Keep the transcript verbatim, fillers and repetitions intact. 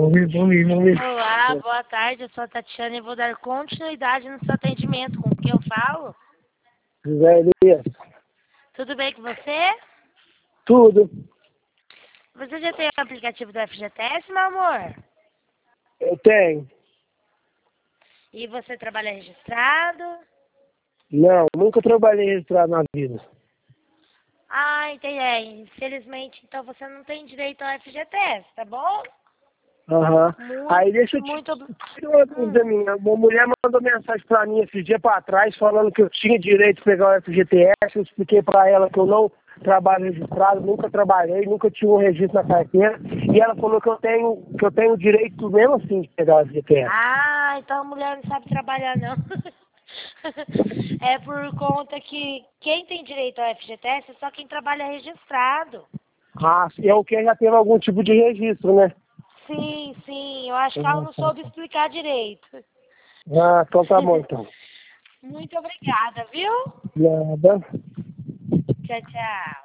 Vamos ver, vamos ver, vamos ver. Olá, boa tarde, eu sou a Tatiana e vou dar continuidade no seu atendimento. Com quem eu falo? José Elias. Tudo bem com você? Tudo. Você já tem o aplicativo do F G T S, meu amor? Eu tenho. E você trabalha registrado? Não, nunca trabalhei registrado na vida. Ah, entendi. É, infelizmente, então você não tem direito ao F G T S, tá bom? Aham. Muito, Aí deixa eu te muito... ob- te uma dúvida minha. Uma mulher mandou mensagem pra mim esse dia pra trás falando que eu tinha direito de pegar o F G T S. Eu expliquei pra ela que eu não trabalho registrado, nunca trabalhei, nunca tive um registro na carteira. E ela falou que eu tenho, que eu tenho direito mesmo assim de pegar o F G T S. Ah, então a mulher não sabe trabalhar, não. É por conta que quem tem direito ao F G T S é só quem trabalha registrado. Ah, é o que já teve algum tipo de registro, né? Sim, sim, eu acho que ela não soube explicar direito. Ah, então tá bom então. Muito obrigada, viu? Nada. Tchau, tchau.